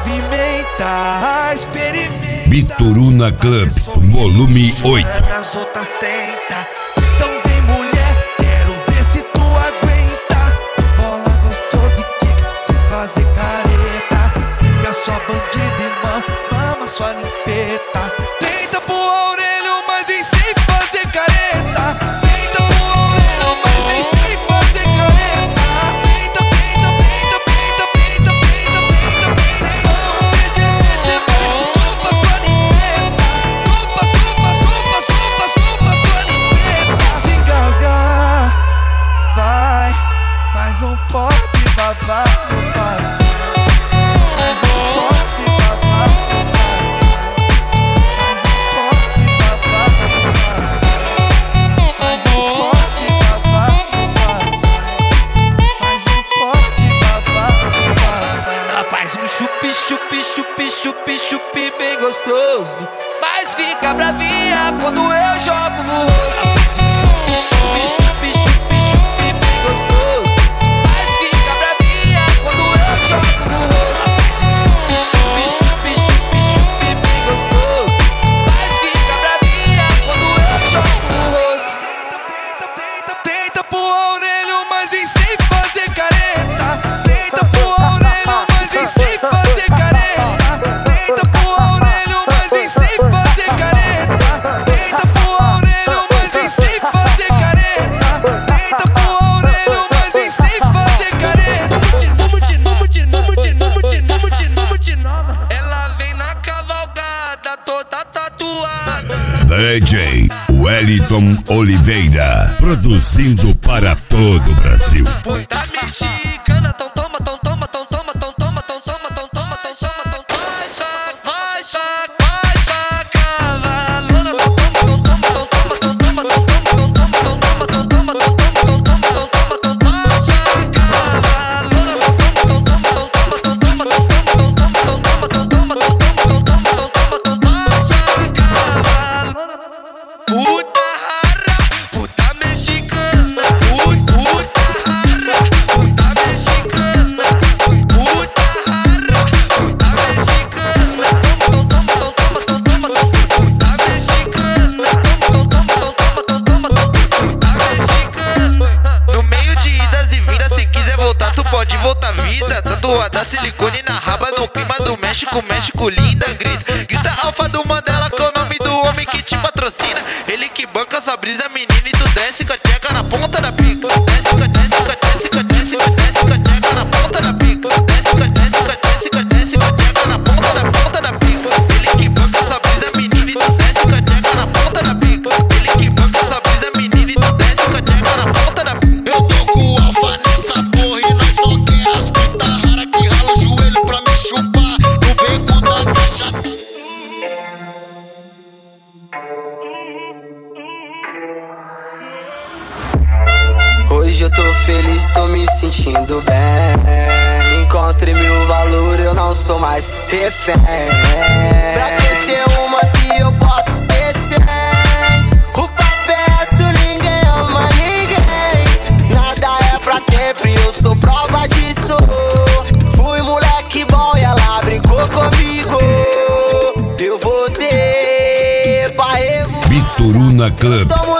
movimenta, experimenta. Bituruna Club, volume 8. As outras tenta. Então vem mulher, quero ver se tu aguenta. Bola gostosa e quica, sem fazer careta. Fica sua bandida e mama sua ninfeta. Tenta pro orelho, mas vem sem fazer careta. Tenta pro orelho, mas vem sem fazer careta. Tenta, tenta, tenta, tenta, tenta, tenta, tenta. Vamos mexer, chupa sua ninfeta. Chupa, chupa, chupa, chupa, chupa sua ninfeta. Se engasgar, vai, mas não pode babar, não vai. Mas não pode babar, não vai. Mas não pode babar, não vai. Mas não pode babar, não vai. Mas não pode babar, não vai. Ela faz um chupi, chupi, chupi, chupi, chupi bem gostoso, mas fica bravinha quando eu jogo no rosto. Ela faz um chupi, chupi, chupi, chupi bem gostoso, mas fica bravinha quando eu jogo no rosto. Ela faz um chupi, chupi, chupi, chupi bem gostoso, mas fica bravinha quando eu jogo no rosto. Tenta, tenta, tenta, tenta pro orelho, mas vem sem fazer careta. Tenta pro orelho, mas vem sem fazer careta. Tenta pro orelho, mas vem sem fazer careta. Tenta pro orelho, mas vem sem fazer careta. Tenta pro orelho, mas vem sem fazer careta. Vamos de nova. Ela vem na cavalgada toda tatuada. DJ Wellington Oliveira, produzindo para todo o Brasil. Puta mexicana, tão toma, tão toma, tão toma, tão toma, tão toma, tão toma, tão toma, tão toma. Vai, saca, vai, saca, cavalona, tão toma, tão toma, tão toma, tão toma, tão toma, tão toma, tão toma, tão toma, tão toma, tão toma, tão toma. Vai, saca, cavalona, tão toma, tão toma, tão toma, tão toma, tão toma, tão toma, tão toma, tão toma, tão toma, tão toma, tão toma. Vai, saca, cavalona. Puta rara, puta mexicana, puta rara, puta mexicana, puta rara, puta mexicana, tão toma, tão toma, tão toma, tão puta mexicana, tão toma, tão toma, tão toma, tão puta mexicana. No meio de idas e vindas, se quiser voltar, tu pode voltar vida. Tatuada silicone na raba, no clima do México, México linda. Grita, grita alfa do Mandela, que é o nome do homem que te patrocina. Ele que banca sua brisa, menina, e tu desce com a tcheca na ponta da pica. Desce com a desce com a desce com a desce com a desce com a tcheca na ponta da pica. Desce com a desce com a desce com a desce com a tcheca na ponta da pica. Ele que banca sua brisa, menina, e tu desce com a tcheca na ponta da pica. Ele que banca sua brisa, menina, e tu desce com a tcheca na ponta da pica. Eu tô com o alfa nessa porra e nós só quer as puta rara que rala o joelho pra me chupar no beco da caixa. Hoje eu tô feliz, tô me sentindo bem. Encontrei meu valor, eu não sou mais refém. Pra que ter uma se eu posso ter 100? O perto ninguém ama ninguém. Nada é pra sempre, eu sou prova disso. Fui moleque bom e ela brincou comigo. Eu vou ter pra revolver. Bituruna Club,